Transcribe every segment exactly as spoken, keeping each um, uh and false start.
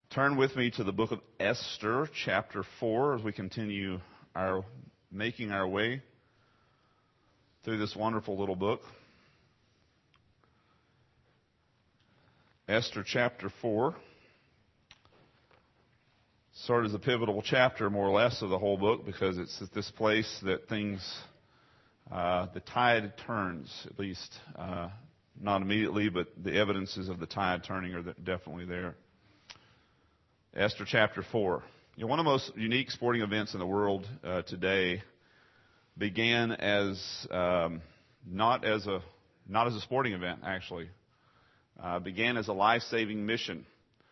Turn with me to the book of Esther, chapter four, as we continue our making our way through this wonderful little book. Esther chapter four sort of is a pivotal chapter, more or less, of the whole book, because it's at this place that things, uh, the tide turns, at least, uh, not immediately, but the evidences of the tide turning are definitely there. Esther chapter four. You know, one of the most unique sporting events in the world uh, today began as um, not as a not as a sporting event, actually. Uh, began as a life-saving mission.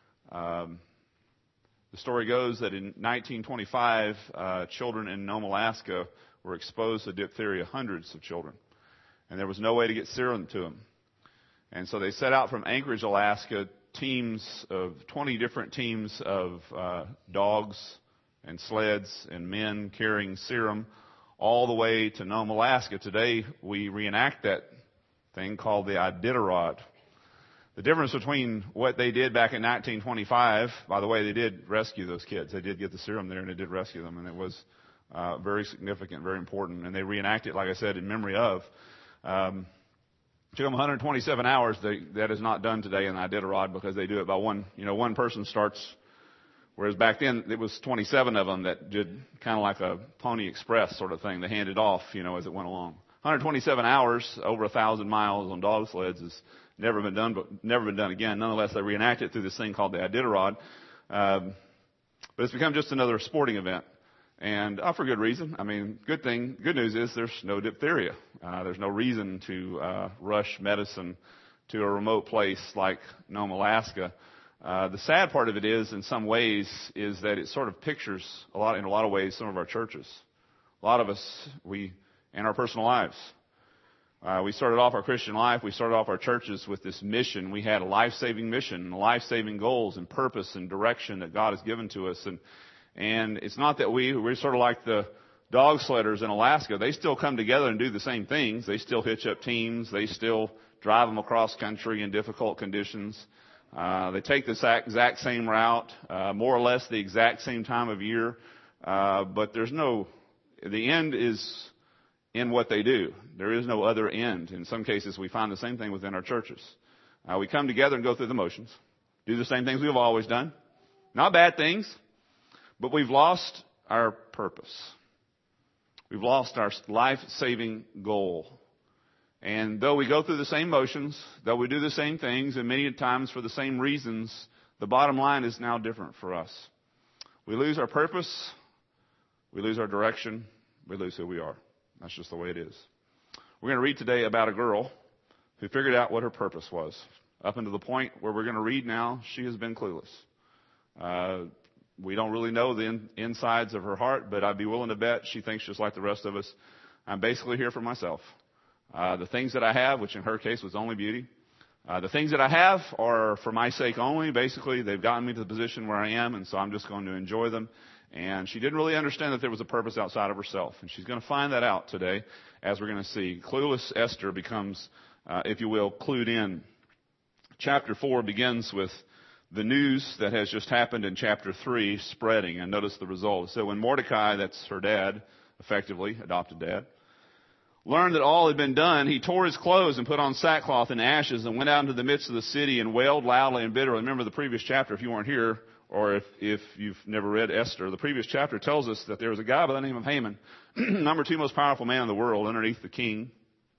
Um, the story goes that in nineteen twenty-five, uh, children in Nome, Alaska, were exposed to diphtheria, hundreds of children, and there was no way to get serum to them. And so they set out from Anchorage, Alaska, teams of twenty different teams of uh, dogs and sleds and men carrying serum all the way to Nome, Alaska. Today we reenact that thing called the Iditarod. The difference between what they did back in nineteen twenty-five, by the way, they did rescue those kids. They did get the serum there and they did rescue them, and it was uh, very significant, very important. And they reenact it, like I said, in memory of. Um, It took them one hundred twenty-seven hours. They, that is not done today in the Iditarod because they do it by one, you know, one person starts, whereas back then it was twenty-seven of them that did kind of like a Pony Express sort of thing. They handed off, you know, as it went along. one hundred twenty-seven hours, over a thousand miles on dog sleds has never been done, but never been done again. Nonetheless, they reenact it through this thing called the Iditarod. Um, but it's become just another sporting event. And uh, for good reason. I mean, good thing, good news is there's no diphtheria. Uh, there's no reason to uh, rush medicine to a remote place like Nome, Alaska. Uh, the sad part of it is, in some ways, is that it sort of pictures a lot, in a lot of ways, some of our churches. A lot of us, we, in our personal lives, uh, we started off our Christian life. We started off our churches with this mission. We had a life-saving mission, life-saving goals, and purpose and direction that God has given to us. And And it's not that we, we're sort of like the dog sledders in Alaska. They still come together and do the same things. They still hitch up teams. They still drive them across country in difficult conditions. Uh, they take the exact same route, uh, more or less the exact same time of year. Uh, but there's no, the end is in what they do. There is no other end. In some cases, we find the same thing within our churches. Uh, we come together and go through the motions, do the same things we've always done. Not bad things. But we've lost our purpose. We've lost our life-saving goal. And though we go through the same motions, though we do the same things, and many times for the same reasons, the bottom line is now different for us. We lose our purpose. We lose our direction. We lose who we are. That's just the way it is. We're going to read today about a girl who figured out what her purpose was. Up until the point where we're going to read now, she has been clueless. Uh, We don't really know the in, insides of her heart, but I'd be willing to bet she thinks just like the rest of us. I'm basically here for myself. Uh, the things that I have, which in her case was only beauty, uh, the things that I have are for my sake only. Basically, they've gotten me to the position where I am, and so I'm just going to enjoy them. And she didn't really understand that there was a purpose outside of herself. And she's going to find that out today, as we're going to see. Clueless Esther becomes, uh, if you will, clued in. Chapter four begins with the news that has just happened in chapter three spreading, and notice the result. So when Mordecai, that's her dad, effectively, adopted dad, learned that all had been done, he tore his clothes and put on sackcloth and ashes and went out into the midst of the city and wailed loudly and bitterly. Remember the previous chapter, if you weren't here, or if, if you've never read Esther, the previous chapter tells us that there was a guy by the name of Haman, number two most powerful man in the world, underneath the king.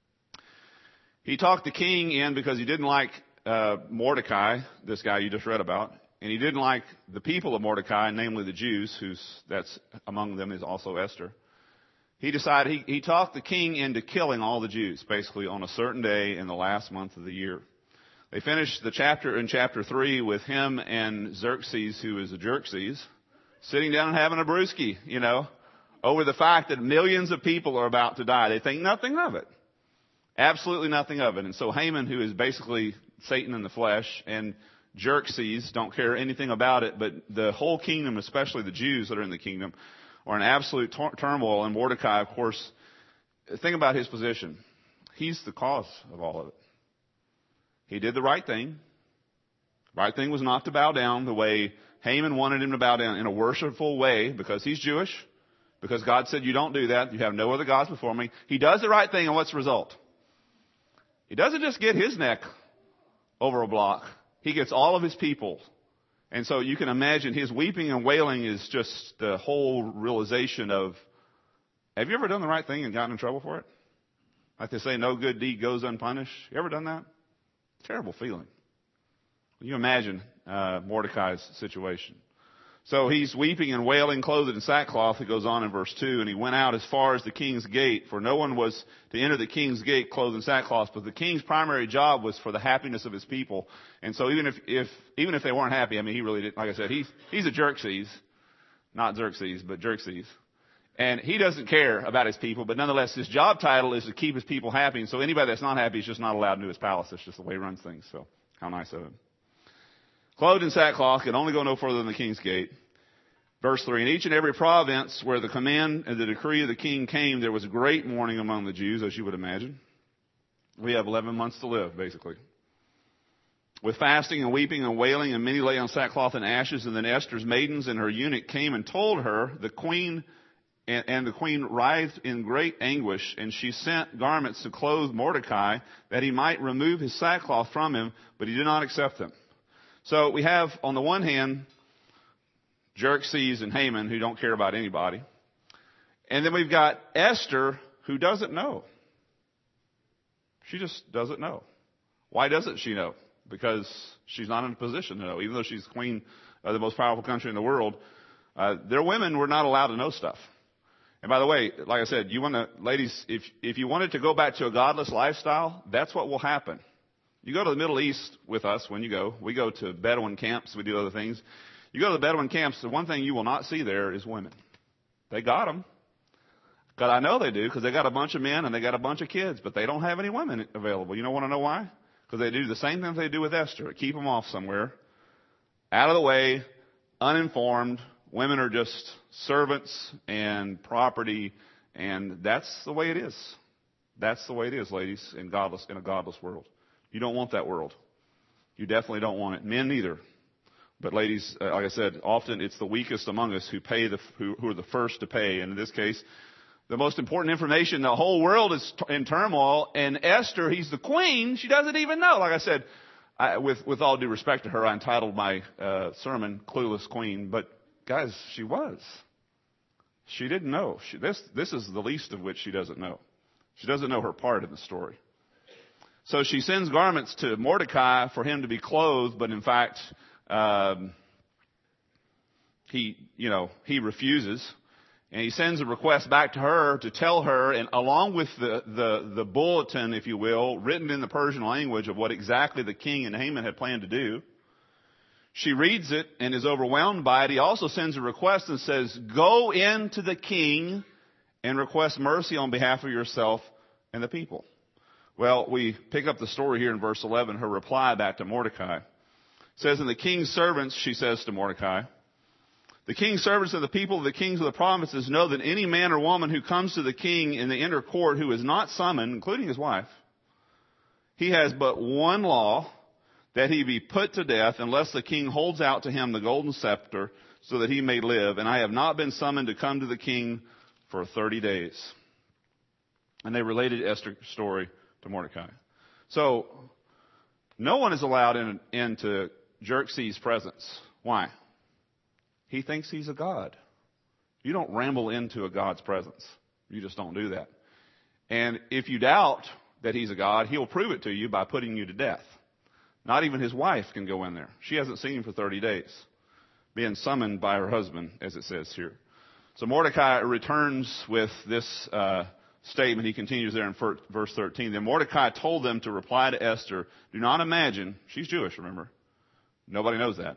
He talked the king in because he didn't like Uh, Mordecai, this guy you just read about, and he didn't like the people of Mordecai, namely the Jews, who's that's among them is also Esther. He decided he, he talked the king into killing all the Jews, basically on a certain day in the last month of the year. They finished the chapter in chapter three with him and Xerxes, who is a Jerxes, sitting down and having a brewski, you know, over the fact that millions of people are about to die. They think nothing of it. Absolutely nothing of it. And so Haman, who is basically Satan in the flesh, and Xerxes don't care anything about it, but the whole kingdom, especially the Jews that are in the kingdom, are in absolute tor- turmoil. And Mordecai, of course, think about his position. He's the cause of all of it. He did the right thing. The right thing was not to bow down the way Haman wanted him to bow down in a worshipful way because he's Jewish, because God said, you don't do that. You have no other gods before me. He does the right thing, and what's the result? He doesn't just get his neck over a block. He gets all of his people. And so you can imagine his weeping and wailing is just the whole realization of, have you ever done the right thing and gotten in trouble for it? Like they say, no good deed goes unpunished. You ever done that? Terrible feeling. You imagine uh, Mordecai's situation. So he's weeping and wailing, clothed in sackcloth. It goes on in verse two. And he went out as far as the king's gate, for no one was to enter the king's gate clothed in sackcloth. But the king's primary job was for the happiness of his people. And so even if, if even if they weren't happy, I mean, he really didn't. Like I said, he's he's a Xerxes, not Xerxes, but Xerxes. And he doesn't care about his people, but nonetheless, his job title is to keep his people happy. And so anybody that's not happy is just not allowed into his palace. That's just the way he runs things. So how nice of him. Clothed in sackcloth, could only go no further than the king's gate. Verse three, in each and every province where the command and the decree of the king came, there was great mourning among the Jews, as you would imagine. We have eleven months to live, basically. With fasting and weeping and wailing, and many lay on sackcloth and ashes. And then Esther's maidens and her eunuch came and told her, the queen, and, and the queen writhed in great anguish, and she sent garments to clothe Mordecai, that he might remove his sackcloth from him, but he did not accept them. So we have, on the one hand, Xerxes and Haman, who don't care about anybody. And then we've got Esther, who doesn't know. She just doesn't know. Why doesn't she know? Because she's not in a position to know. Even though she's queen of the most powerful country in the world, uh, their women were not allowed to know stuff. And by the way, like I said, you want to, ladies, if if you wanted to go back to a godless lifestyle, that's what will happen. You go to the Middle East with us when you go. We go to Bedouin camps. We do other things. You go to the Bedouin camps, the one thing you will not see there is women. They got them. God, I know they do, because they got a bunch of men and they got a bunch of kids, but they don't have any women available. You don't want to know why? Because they do the same thing they do with Esther. Keep them off somewhere, out of the way, uninformed. Women are just servants and property, and that's the way it is. That's the way it is, ladies, in godless in a godless world. You don't want that world. You definitely don't want it. Men neither. But ladies, uh, like I said, often it's the weakest among us who pay the who, who are the first to pay. And in this case, the most important information, the whole world is t- in turmoil. And Esther, he's the queen. She doesn't even know. Like I said, I, with with all due respect to her, I entitled my uh, sermon "Clueless Queen." But guys, she was. She didn't know. She, this this is the least of which she doesn't know. She doesn't know her part in the story. So she sends garments to Mordecai for him to be clothed, but in fact, um, he, you know, he refuses. And he sends a request back to her to tell her, and along with the, the, the bulletin, if you will, written in the Persian language of what exactly the king and Haman had planned to do. She reads it and is overwhelmed by it. He also sends a request and says, go in to the king and request mercy on behalf of yourself and the people. Well, we pick up the story here in verse eleven, her reply back to Mordecai. It says, and the king's servants, she says to Mordecai, the king's servants and the people of the kings of the provinces know that any man or woman who comes to the king in the inner court who is not summoned, including his wife, he has but one law, that he be put to death unless the king holds out to him the golden scepter so that he may live. And I have not been summoned to come to the king for thirty days. And they related Esther's story to Mordecai. So, no one is allowed in, into Xerxes' presence. Why? He thinks he's a god. You don't ramble into a god's presence. You just don't do that. And if you doubt that he's a god, he'll prove it to you by putting you to death. Not even his wife can go in there. She hasn't seen him for thirty days, being summoned by her husband, as it says here. So Mordecai returns with this uh, statement. He continues there in verse thirteen. Then Mordecai told them to reply to Esther, do not imagine, she's Jewish, remember. Nobody knows that.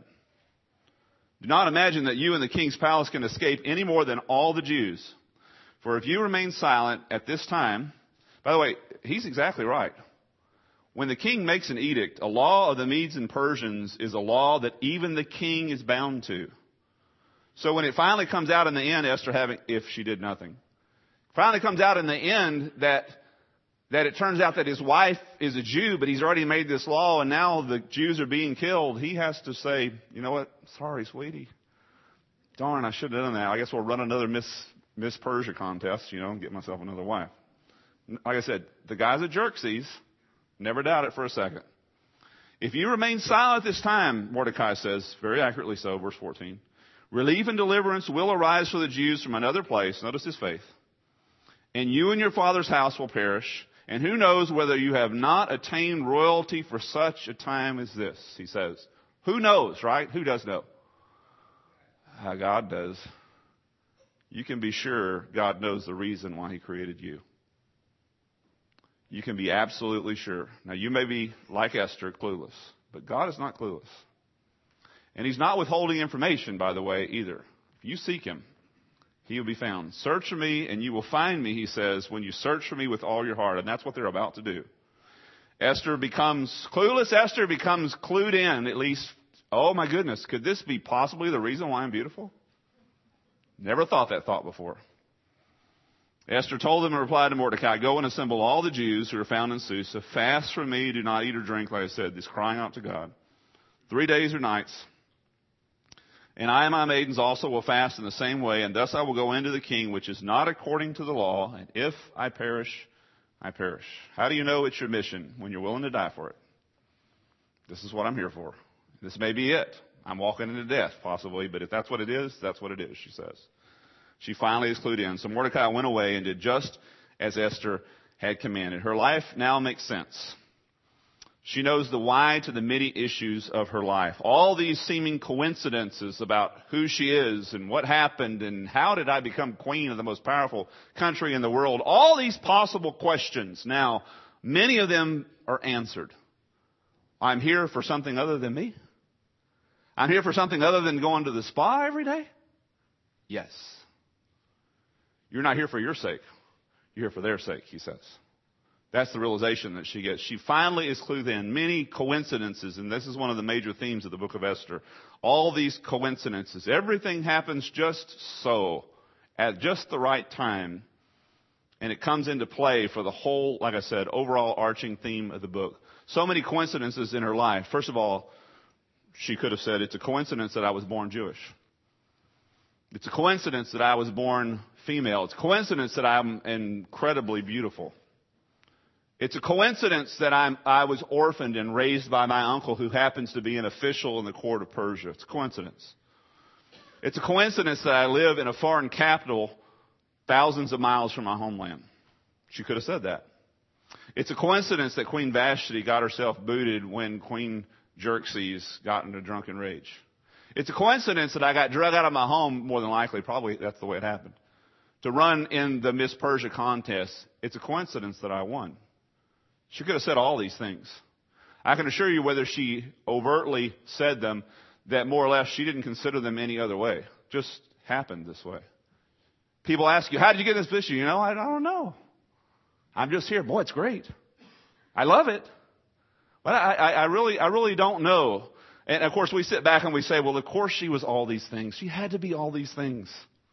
Do not imagine that you in the king's palace can escape any more than all the Jews. For if you remain silent at this time, by the way, he's exactly right. When the king makes an edict, a law of the Medes and Persians is a law that even the king is bound to. So when it finally comes out in the end, Esther having, if she did nothing, finally comes out in the end that that it turns out that his wife is a Jew, but he's already made this law, and now the Jews are being killed, he has to say, you know what, sorry, sweetie. Darn, I should have done that. I guess we'll run another Miss, Miss Persia contest, you know, and get myself another wife. Like I said, the guy's a Xerxes. Never doubt it for a second. If you remain silent this time, Mordecai says, very accurately so, verse fourteen, relief and deliverance will arise for the Jews from another place. Notice his faith. And you and your father's house will perish. And who knows whether you have not attained royalty for such a time as this, he says. Who knows, right? Who does know? Uh, God does. You can be sure God knows the reason why he created you. You can be absolutely sure. Now, you may be, like Esther, clueless, but God is not clueless. And he's not withholding information, by the way, either. If you seek him, he will be found. Search for me, and you will find me, he says, when you search for me with all your heart. And that's what they're about to do. Esther becomes clueless. Esther becomes clued in, at least. Oh, my goodness. Could this be possibly the reason why I'm beautiful? Never thought that thought before. Esther told them and replied to Mordecai, go and assemble all the Jews who are found in Susa. Fast from me. Do not eat or drink, like I said. This crying out to God. Three days or nights. And I and my maidens also will fast in the same way. And thus I will go into the king, which is not according to the law. And if I perish, I perish. How do you know it's your mission when you're willing to die for it? This is what I'm here for. This may be it. I'm walking into death, possibly. But if that's what it is, that's what it is, she says. She finally is clued in. So Mordecai went away and did just as Esther had commanded. Her life now makes sense. She knows the why to the many issues of her life. All these seeming coincidences about who she is and what happened and how did I become queen of the most powerful country in the world. All these possible questions. Now, many of them are answered. I'm here for something other than me. I'm here for something other than going to the spa every day. Yes. You're not here for your sake. You're here for their sake, he says. That's the realization that she gets. She finally is clued in. Many coincidences, and this is one of the major themes of the book of Esther. All these coincidences. Everything happens just so, at just the right time. And it comes into play for the whole, like I said, overall arching theme of the book. So many coincidences in her life. First of all, she could have said, it's a coincidence that I was born Jewish. It's a coincidence that I was born female. It's a coincidence that I'm incredibly beautiful. It's a coincidence that I'm, I was orphaned and raised by my uncle who happens to be an official in the court of Persia. It's a coincidence. It's a coincidence that I live in a foreign capital thousands of miles from my homeland. She could have said that. It's a coincidence that Queen Vashti got herself booted when Queen Xerxes got in a drunken rage. It's a coincidence that I got drug out of my home, more than likely, probably that's the way it happened, to run in the Miss Persia contest. It's a coincidence that I won. She could have said all these things. I can assure you whether she overtly said them, that more or less she didn't consider them any other way. Just happened this way. People ask you, how did you get in this position? You know, I, I don't know. I'm just here. Boy, it's great. I love it. But I, I, I really, I really don't know. And of course we sit back and we say, well, of course she was all these things. She had to be all these things.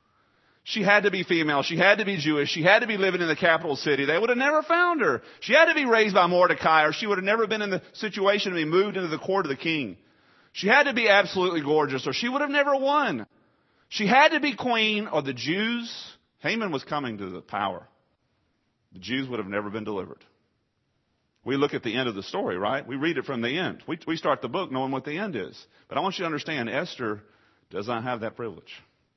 She had to be female. She had to be Jewish. She had to be living in the capital city. They would have never found her. She had to be raised by Mordecai, or she would have never been in the situation to be moved into the court of the king. She had to be absolutely gorgeous, or she would have never won. She had to be queen, or the Jews, Haman was coming to the power. The Jews would have never been delivered. We look at the end of the story, right? We read it from the end. We, we start the book knowing what the end is. But I want you to understand, Esther does not have that privilege.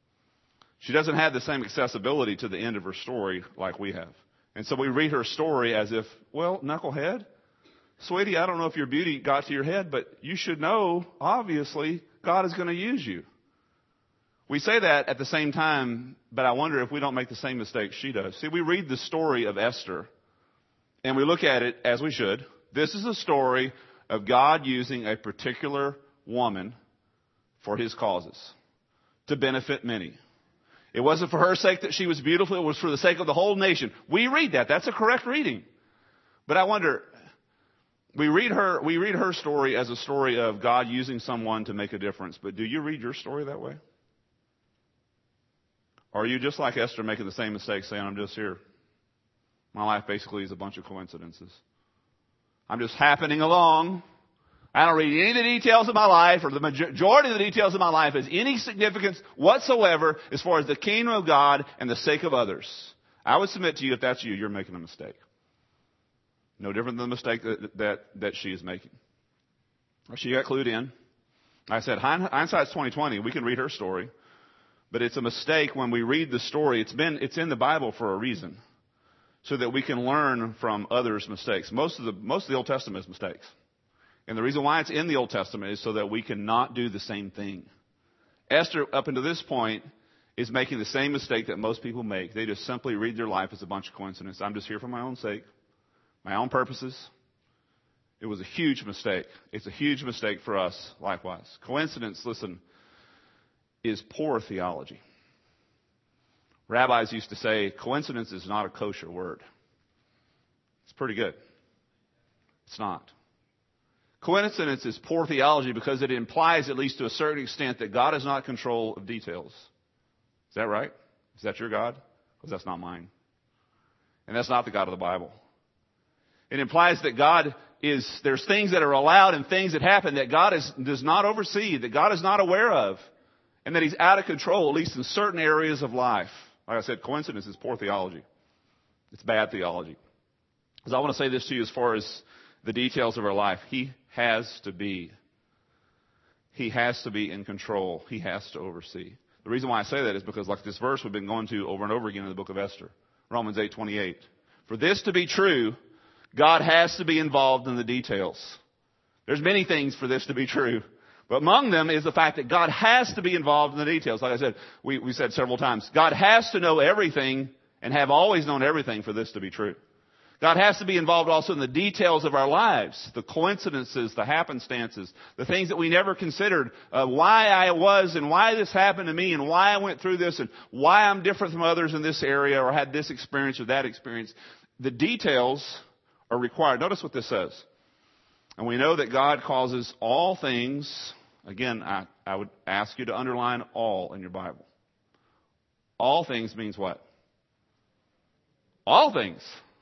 She doesn't have the same accessibility to the end of her story like we have. And so we read her story as if, well, knucklehead, sweetie, I don't know if your beauty got to your head, but you should know, obviously, God is going to use you. We say that at the same time, but I wonder if we don't make the same mistake she does. See, we read the story of Esther, and we look at it as we should. This is a story of God using a particular woman for his causes to benefit many. It wasn't for her sake that she was beautiful. It was for the sake of the whole nation. We read that. That's a correct reading. But I wonder, we read her, we read her story as a story of God using someone to make a difference. But do you read your story that way? Or are you just like Esther making the same mistake saying, I'm just here. My life basically is a bunch of coincidences. I'm just happening along. I don't read any of the details of my life, or the majority of the details of my life has any significance whatsoever as far as the kingdom of God and the sake of others. I would submit to you, if that's you, you're making a mistake. No different than the mistake that, that, that she is making. She got clued in. Like I said, hindsight's twenty twenty. We can read her story. But it's a mistake when we read the story. It's been, it's in the Bible for a reason. So that we can learn from others' mistakes. Most of the, most of the Old Testament is mistakes. And the reason why it's in the Old Testament is so that we can not do the same thing. Esther, up until this point, is making the same mistake that most people make. They just simply read their life as a bunch of coincidences. I'm just here for my own sake, my own purposes. It was a huge mistake. It's a huge mistake for us, likewise. Coincidence, listen, is poor theology. Rabbis used to say, coincidence is not a kosher word. It's pretty good. It's not. Coincidence is poor theology because it implies, at least to a certain extent, that God is not in control of details. Is that right? Is that your God? Because that's not mine. And that's not the God of the Bible. It implies that God is, there's things that are allowed and things that happen that God is, does not oversee, that God is not aware of, and that He's out of control, at least in certain areas of life. Like I said, coincidence is poor theology. It's bad theology. Because I want to say this to you as far as the details of our life. He has to be. He has to be in control. He has to oversee. The reason why I say that is because, like this verse we've been going to over and over again in the book of Esther, Romans eight twenty-eight. For this to be true, God has to be involved in the details. There's many things for this to be true. But among them is the fact that God has to be involved in the details. Like I said, we, we said several times, God has to know everything and have always known everything for this to be true. God has to be involved also in the details of our lives, the coincidences, the happenstances, the things that we never considered, uh, why I was and why this happened to me and why I went through this and why I'm different from others in this area or had this experience or that experience. The details are required. Notice what this says. And we know that God causes all things, again, I, I would ask you to underline all in your Bible. All things means what? All things.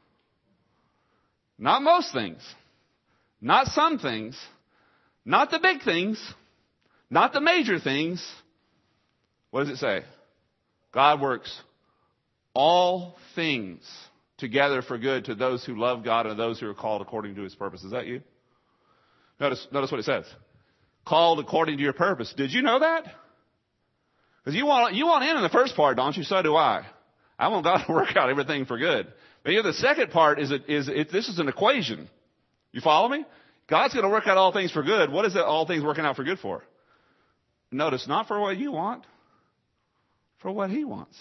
Not most things. Not some things. Not the big things. Not the major things. What does it say? God works all things together for good to those who love God and those who are called according to His purpose. Is that you? Notice, notice what it says. Called according to your purpose. Did you know that? Because you want, you want in in the first part, don't you? So do I. I want God to work out everything for good. But here the second part is, it, is it, this is an equation. You follow me? God's going to work out all things for good. What is that all things working out for good for? Notice, not for what you want, for what He wants.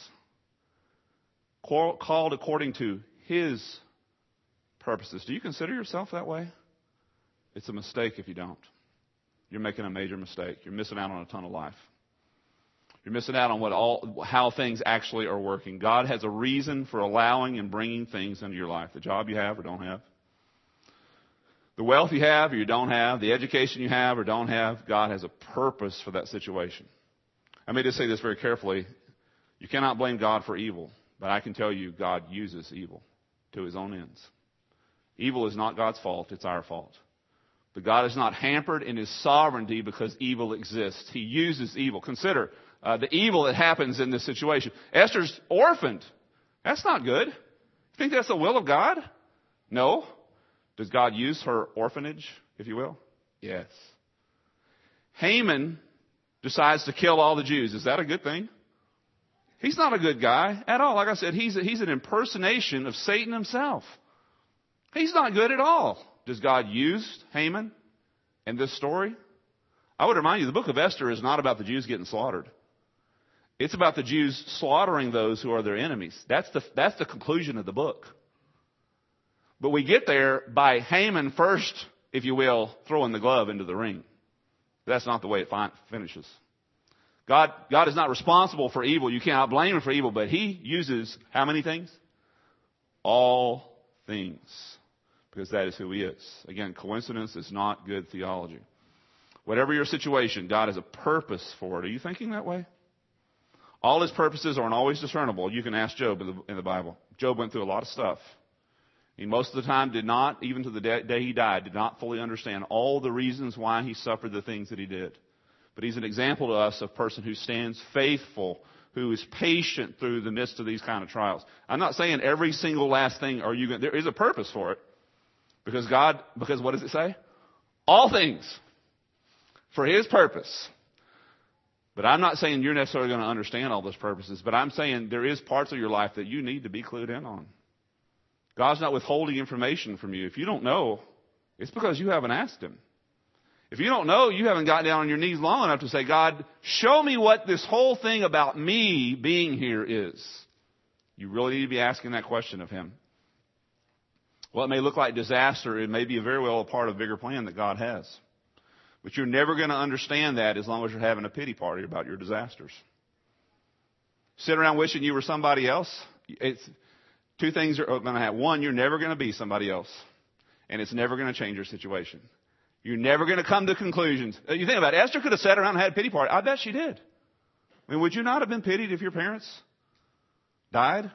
Called according to His purposes. Do you consider yourself that way? It's a mistake if you don't. You're making a major mistake. You're missing out on a ton of life. You're missing out on what all, how things actually are working. God has a reason for allowing and bringing things into your life. The job you have or don't have. The wealth you have or you don't have. The education you have or don't have. God has a purpose for that situation. I may just say this very carefully. You cannot blame God for evil. But I can tell you God uses evil to His own ends. Evil is not God's fault. It's our fault. But God is not hampered in His sovereignty because evil exists. He uses evil. Consider uh, the evil that happens in this situation. Esther's orphaned. That's not good. You think that's the will of God? No. Does God use her orphanage, if you will? Yes. Haman decides to kill all the Jews. Is that a good thing? He's not a good guy at all. Like I said, he's, a, he's an impersonation of Satan himself. He's not good at all. Does God use Haman in this story? I would remind you, the book of Esther is not about the Jews getting slaughtered. It's about the Jews slaughtering those who are their enemies. That's the, that's the conclusion of the book. But we get there by Haman first, if you will, throwing the glove into the ring. That's not the way it fin- finishes. God, God is not responsible for evil. You cannot blame Him for evil, but He uses how many things? All things. Because that is who He is. Again, coincidence is not good theology. Whatever your situation, God has a purpose for it. Are you thinking that way? All His purposes aren't always discernible. You can ask Job in the, in the Bible. Job went through a lot of stuff. He most of the time did not, even to the day he died, did not fully understand all the reasons why he suffered the things that he did. But he's an example to us of a person who stands faithful, who is patient through the midst of these kind of trials. I'm not saying every single last thing are you going, there is a purpose for it. Because God, because what does it say? All things for His purpose. But I'm not saying you're necessarily going to understand all those purposes, but I'm saying there is parts of your life that you need to be clued in on. God's not withholding information from you. If you don't know, it's because you haven't asked Him. If you don't know, you haven't gotten down on your knees long enough to say, God, show me what this whole thing about me being here is. You really need to be asking that question of Him. Well, it may look like disaster. It may be very well a part of a bigger plan that God has. But you're never going to understand that as long as you're having a pity party about your disasters. Sit around wishing you were somebody else. It's, two things are going to happen. One, you're never going to be somebody else. And it's never going to change your situation. You're never going to come to conclusions. You think about it. Esther could have sat around and had a pity party. I bet she did. I mean, would you not have been pitied if your parents died?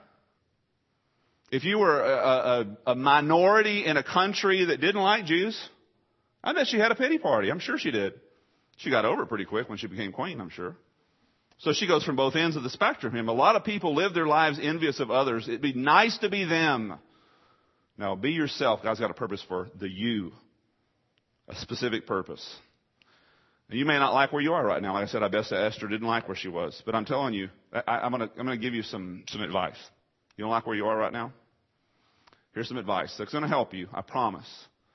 If you were a, a, a minority in a country that didn't like Jews, I bet she had a pity party. I'm sure she did. She got over it pretty quick when she became queen, I'm sure. So she goes from both ends of the spectrum. A lot of people live their lives envious of others. It'd be nice to be them. No, be yourself. God's got a purpose for the you. A specific purpose. And you may not like where you are right now. Like I said, I bet Esther didn't like where she was. But I'm telling you, I, I'm going to I'm going to give you some, some advice. You don't like where you are right now? Here's some advice that's going to help you, I promise.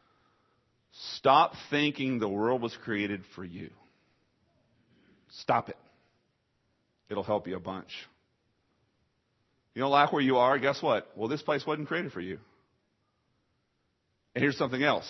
Stop thinking the world was created for you. Stop it. It'll help you a bunch. You don't like where you are? Guess what? Well, this place wasn't created for you. And here's something else.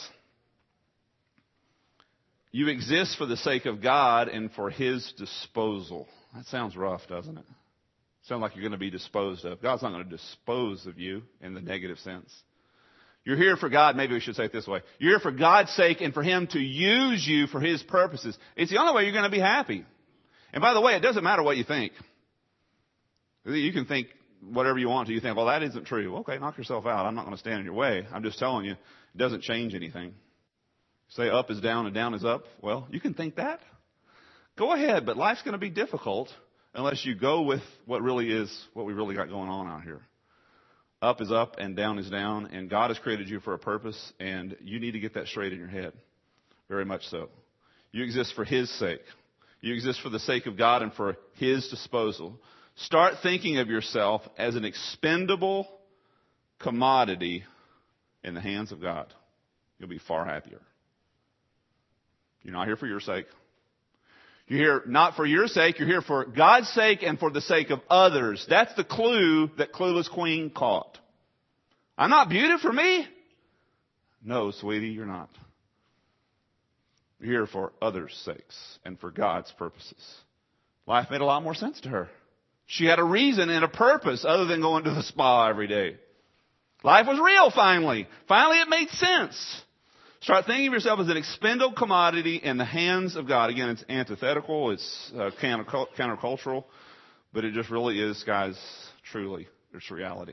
You exist for the sake of God and for His disposal. That sounds rough, doesn't it? Sounds like you're going to be disposed of. God's not going to dispose of you in the negative sense. You're here for God. Maybe we should say it this way. You're here for God's sake and for Him to use you for His purposes. It's the only way you're going to be happy. And by the way, it doesn't matter what you think. You can think whatever you want to. You think, well, that isn't true. Okay, knock yourself out. I'm not going to stand in your way. I'm just telling you, it doesn't change anything. Say up is down and down is up. Well, you can think that. Go ahead, but life's going to be difficult unless you go with what really is, what we really got going on out here. Up is up and down is down, and God has created you for a purpose, and you need to get that straight in your head. Very much so. You exist for His sake. You exist for the sake of God and for His disposal. Start thinking of yourself as an expendable commodity in the hands of God. You'll be far happier. You're not here for your sake. You're here not for your sake. You're here for God's sake and for the sake of others. That's the clue that Clueless Queen caught. I'm not beautiful for me. No, sweetie, you're not. You're here for others' sakes and for God's purposes. Life made a lot more sense to her. She had a reason and a purpose other than going to the spa every day. Life was real finally. Finally it made sense. Start thinking of yourself as an expendable commodity in the hands of God. Again, it's antithetical, it's uh, counter- countercultural, but it just really is, guys, truly, it's reality.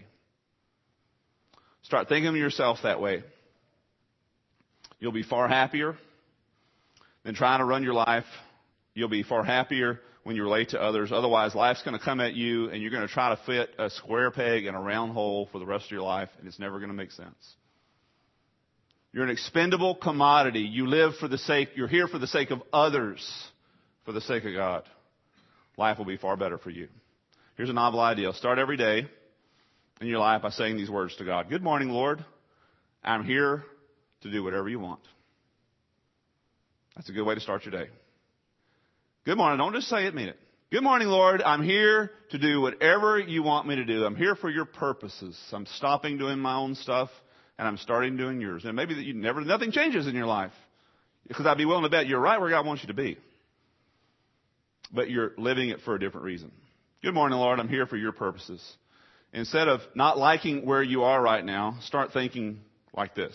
Start thinking of yourself that way. You'll be far happier than trying to run your life. You'll be far happier when you relate to others. Otherwise, life's going to come at you, and you're going to try to fit a square peg in a round hole for the rest of your life, and it's never going to make sense. You're an expendable commodity. You live for the sake, you're here for the sake of others, for the sake of God. Life will be far better for you. Here's a novel idea. Start every day in your life by saying these words to God. Good morning, Lord. I'm here to do whatever you want. That's a good way to start your day. Good morning. Don't just say it, mean it. Good morning, Lord. I'm here to do whatever you want me to do. I'm here for your purposes. I'm stopping doing my own stuff. And I'm starting doing yours. And maybe that you never, nothing changes in your life. Because I'd be willing to bet you're right where God wants you to be. But you're living it for a different reason. Good morning, Lord. I'm here for your purposes. Instead of not liking where you are right now, start thinking like this.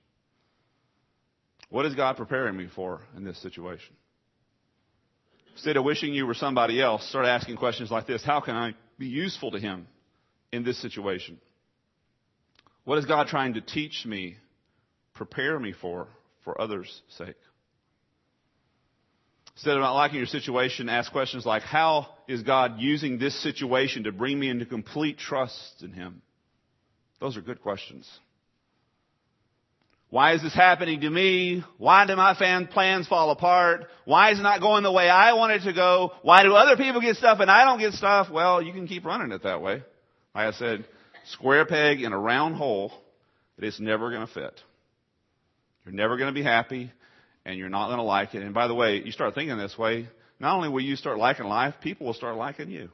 What is God preparing me for in this situation? Instead of wishing you were somebody else, start asking questions like this. How can I be useful to Him in this situation? What is God trying to teach me, prepare me for, for others' sake? Instead of not liking your situation, ask questions like, how is God using this situation to bring me into complete trust in Him? Those are good questions. Why is this happening to me? Why do my fan plans fall apart? Why is it not going the way I want it to go? Why do other people get stuff and I don't get stuff? Well, you can keep running it that way. Like I said, square peg in a round hole, but it's never going to fit. You're never going to be happy, and you're not going to like it. And by the way, you start thinking this way, not only will you start liking life, people will start liking you.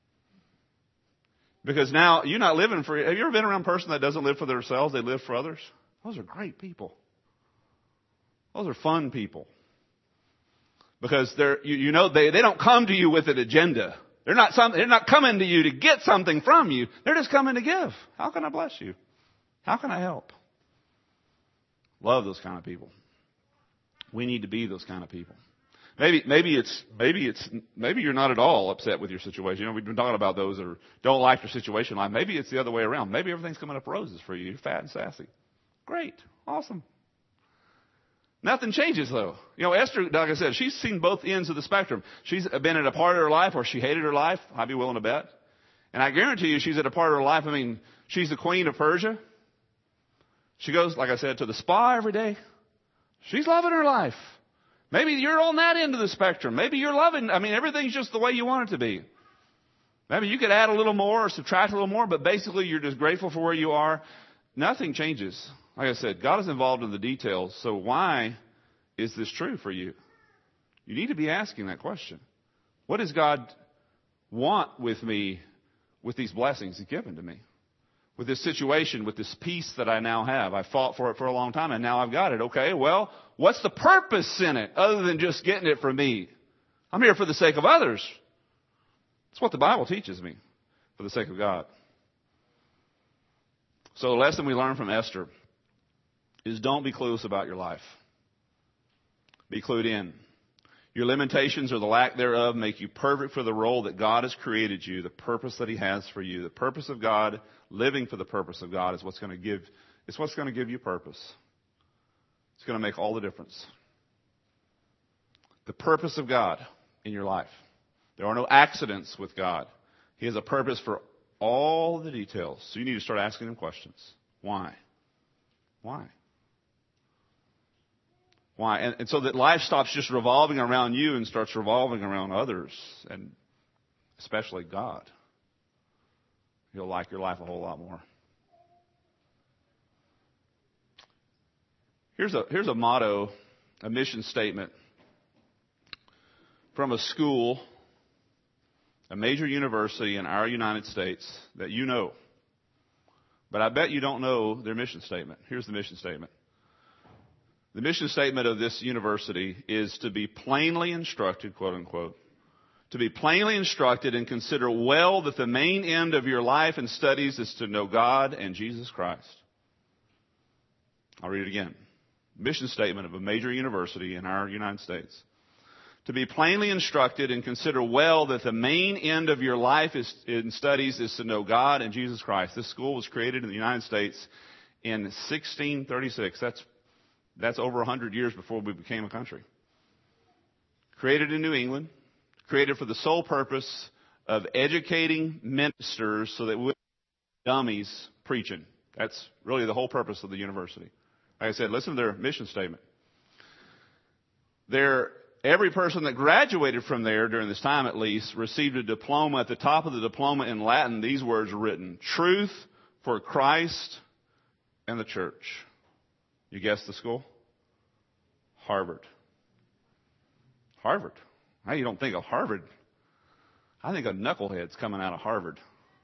Because now you're not living for, have you ever been around a person that doesn't live for themselves, they live for others? Those are great people. Those are fun people. Because they're, you, you know, they, they don't come to you with an agenda. They're not some, they're not coming to you to get something from you. They're just coming to give. How can I bless you? How can I help? Love those kind of people. We need to be those kind of people. Maybe, maybe it's, maybe it's, maybe you're not at all upset with your situation. You know, we've been talking about those that don't like your situation. Like maybe it's the other way around. Maybe everything's coming up roses for you. You're fat and sassy. Great. Awesome. Nothing changes though. You know, Esther, like I said, she's seen both ends of the spectrum. She's been at a part of her life where she hated her life. I'd be willing to bet. And I guarantee you she's at a part of her life. I mean, she's the queen of Persia. She goes, like I said, to the spa every day. She's loving her life. Maybe you're on that end of the spectrum. Maybe you're loving, I mean, everything's just the way you want it to be. Maybe you could add a little more or subtract a little more, but basically you're just grateful for where you are. Nothing changes. Like I said, God is involved in the details. So why is this true for you? You need to be asking that question. What does God want with me, with these blessings He's given to me? With this situation, with this peace that I now have. I fought for it for a long time and now I've got it. Okay, well, what's the purpose in it other than just getting it for me? I'm here for the sake of others. That's what the Bible teaches me, for the sake of God. So the lesson we learn from Esther is don't be clueless about your life. Be clued in. Your limitations or the lack thereof make you perfect for the role that God has created you, the purpose that He has for you. The purpose of God, living for the purpose of God is what's going to give, it's what's going to give you purpose. It's going to make all the difference. The purpose of God in your life. There are no accidents with God. He has a purpose for all the details. So you need to start asking Him questions. Why? Why? Why? And, and so that life stops just revolving around you and starts revolving around others, and especially God. You'll like your life a whole lot more. Here's a, here's a motto, a mission statement from a school, a major university in our United States that you know. But I bet you don't know their mission statement. Here's the mission statement. The mission statement of this university is to be plainly instructed, quote unquote, to be plainly instructed and consider well that the main end of your life and studies is to know God and Jesus Christ. I'll read it again. Mission statement of a major university in our United States. To be plainly instructed and consider well that the main end of your life is, in studies is to know God and Jesus Christ. This school was created in the United States in sixteen thirty-six. That's That's over one hundred years before we became a country. Created in New England. Created for the sole purpose of educating ministers so that we wouldn't be dummies preaching. That's really the whole purpose of the university. Like I said, listen to their mission statement. Their, every person that graduated from there during this time at least received a diploma. At the top of the diploma in Latin, these words are written. Truth for Christ and the church. You guessed the school? Harvard. Harvard. Now you don't think of Harvard. I think of knuckleheads coming out of Harvard.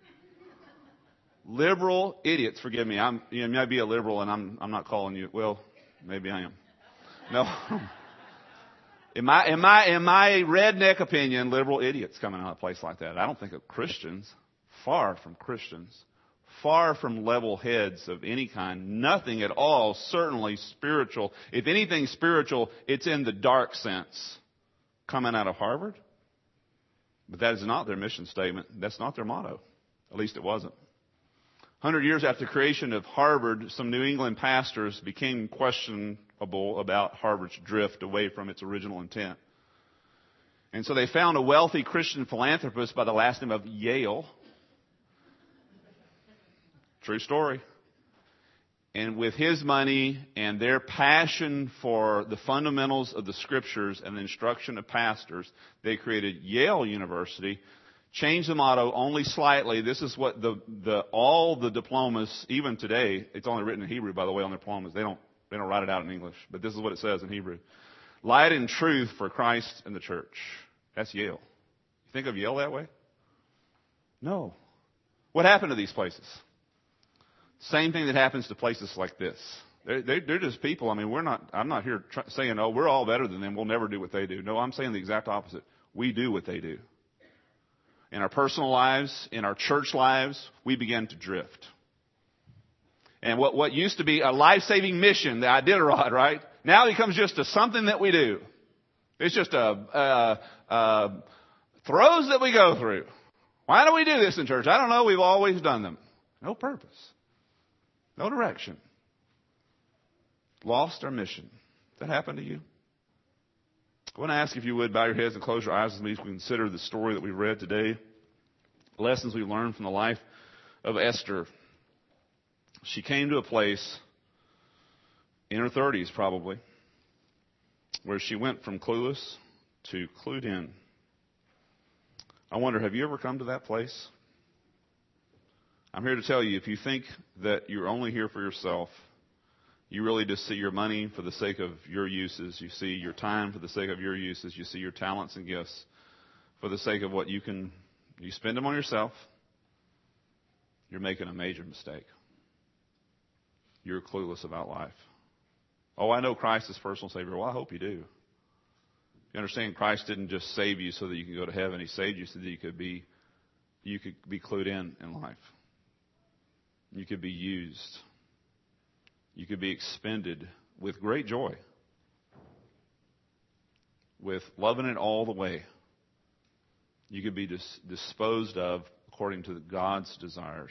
Liberal idiots. Forgive me. I'm, you know, I might be a liberal, and I'm, I'm not calling you. Well, maybe I am. No. In my, in my, in my redneck opinion, liberal idiots coming out of a place like that. I don't think of Christians. Far from Christians. Far from level heads of any kind. Nothing at all, certainly spiritual. If anything spiritual, it's in the dark sense. Coming out of Harvard? But that is not their mission statement. That's not their motto. At least it wasn't. hundred years after the creation of Harvard, some New England pastors became questionable about Harvard's drift away from its original intent. And so they found a wealthy Christian philanthropist by the last name of Yale. True story. And with his money and their passion for the fundamentals of the Scriptures and the instruction of pastors, they created Yale University, changed the motto only slightly. This is what the, the all the diplomas, even today, it's only written in Hebrew, by the way, on their diplomas. They don't they don't write it out in English, but this is what it says in Hebrew: light and truth for Christ and the church. That's Yale. You think of Yale that way? No. What happened to these places? Same thing that happens to places like this. They're, they're, they're just people. I mean, we're not, I'm not here try, saying, oh, we're all better than them. We'll never do what they do. No, I'm saying the exact opposite. We do what they do. In our personal lives, in our church lives, we begin to drift. And what, what used to be a life-saving mission, the Iditarod, right? Now becomes just a something that we do. It's just a, a, a throws that we go through. Why do we do this in church? I don't know. We've always done them. No purpose. No direction. Lost our mission. Did that happen to you? I want to ask if you would bow your heads and close your eyes with me as we consider the story that we read today. Lessons we learned from the life of Esther. She came to a place in her thirties probably where she went from clueless to clued in. I wonder, have you ever come to that place? I'm here to tell you, if you think that you're only here for yourself, you really just see your money for the sake of your uses. You see your time for the sake of your uses. You see your talents and gifts for the sake of what you can, you spend them on yourself. You're making a major mistake. You're clueless about life. Oh, I know Christ is personal Savior. Well, I hope you do. You understand Christ didn't just save you so that you could go to heaven. He saved you so that you could be, you could be clued in in life. You could be used. You could be expended with great joy, with loving it all the way. You could be dis- disposed of according to God's desires.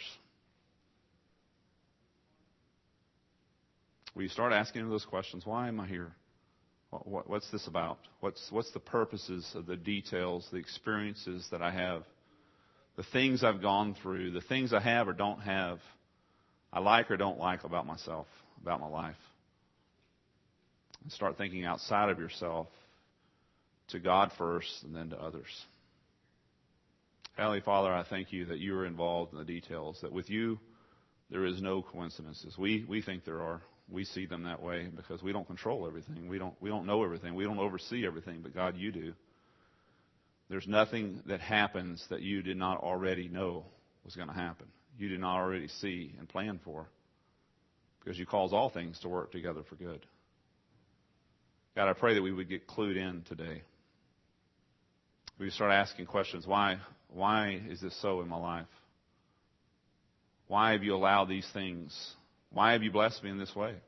Will you start asking those questions? Why am I here? What, what, what's this about? What's, what's the purposes of the details, the experiences that I have, the things I've gone through, the things I have or don't have, I like or don't like about myself, about my life. And start thinking outside of yourself to God first and then to others. Heavenly Father, I thank you that you are involved in the details, that with you there is no coincidences. We we think there are. We see them that way because we don't control everything. We don't we don't know everything. We don't oversee everything, but God, you do. There's nothing that happens that you did not already know was going to happen. You did not already see and plan for, because you cause all things to work together for good. God, I pray that we would get clued in today. We start asking questions. Why, why is this so in my life? Why have you allowed these things? Why have you blessed me in this way?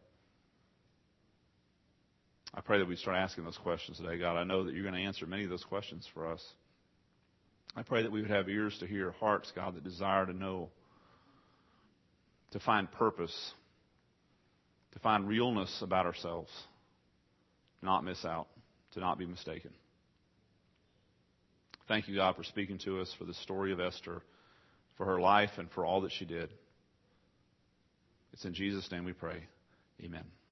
I pray that we start asking those questions today, God. I know that you're going to answer many of those questions for us. I pray that we would have ears to hear, hearts, God, that desire to know, to find purpose, to find realness about ourselves, to not miss out, to not be mistaken. Thank you, God, for speaking to us, for the story of Esther, for her life, and for all that she did. It's in Jesus' name we pray. Amen.